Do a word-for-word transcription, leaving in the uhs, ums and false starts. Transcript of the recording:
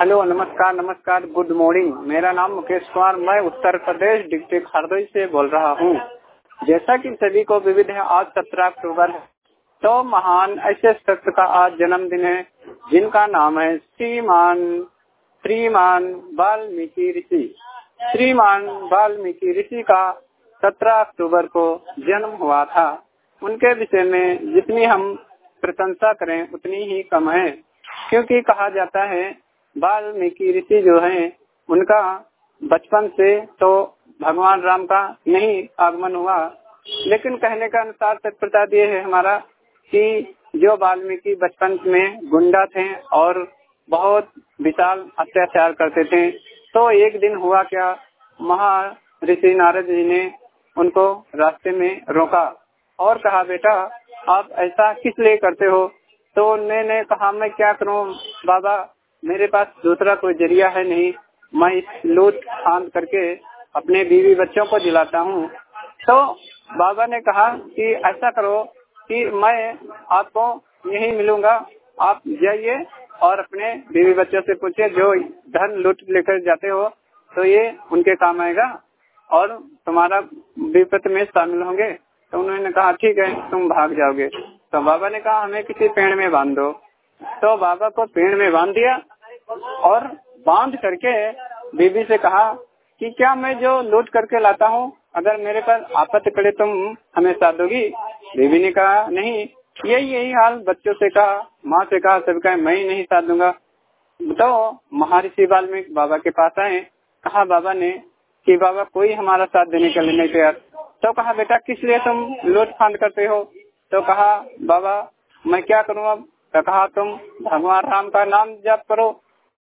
Hello, नमस्कार नमस्कार good morning. मेरा नाम मुकेश कुमार, मैं उत्तर प्रदेश डिस्ट्रिक्ट हरदोई से बोल रहा हूँ। जैसा कि सभी को विविध है, आज सत्रह अक्टूबर है, तो महान ऐसे शख्स का आज जन्मदिन है जिनका नाम है श्रीमान श्रीमान वाल्मीकि ऋषि। श्रीमान वाल्मीकि ऋषि का सत्रह अक्टूबर को जन्म हुआ था। उनके विषय में जितनी हम प्रशंसा करें उतनी ही कम है, क्योंकि कहा जाता है वाल्मीकि ऋषि जो हैं उनका बचपन से तो भगवान राम का नहीं आगमन हुआ, लेकिन कहने का अनुसार सत्य प्रसाद ये है हमारा कि जो वाल्मीकि बचपन में गुंडा थे और बहुत विशाल अत्याचार करते थे, तो एक दिन हुआ क्या, महर्षि नारद जी ने उनको रास्ते में रोका और कहा बेटा आप ऐसा किस लिए करते हो। तो उन्होंने कहा मैं क्या करूं बाबा, मेरे पास दूसरा कोई जरिया है नहीं, मैं इस लूट फांद करके अपने बीवी बच्चों को दिलाता हूँ। तो बाबा ने कहा कि ऐसा करो कि मैं आपको यहीं मिलूंगा, आप जाइए और अपने बीवी बच्चों से पूछिए जो धन लूट लेकर जाते हो तो ये उनके काम आएगा और तुम्हारा विपत में शामिल होंगे। तो उन्होंने कहा ठीक है तुम भाग जाओगे। तो बाबा ने कहा हमें किसी पेड़ में बांध दो। तो बाबा को पेड़ में बांध दिया और बांध करके बीबी से कहा कि क्या मैं जो लूट करके लाता हूँ अगर मेरे पर आफत पड़े तुम हमें साथ दोगी। बीबी ने कहा नहीं, यही यही हाल बच्चों से कहा, माँ से कहा, सब कहा मैं ही नहीं साथ दूंगा। तो महर्षि वाल्मीकि बाबा के पास आए, कहा बाबा ने कि बाबा कोई हमारा साथ देने के लिए नहीं तैयार। तो कहा बेटा किस लिए तुम लूट फांद करते हो। तो कहा बाबा मैं क्या करूँ अब। तो कहा तुम भगवान राम का नाम जप करो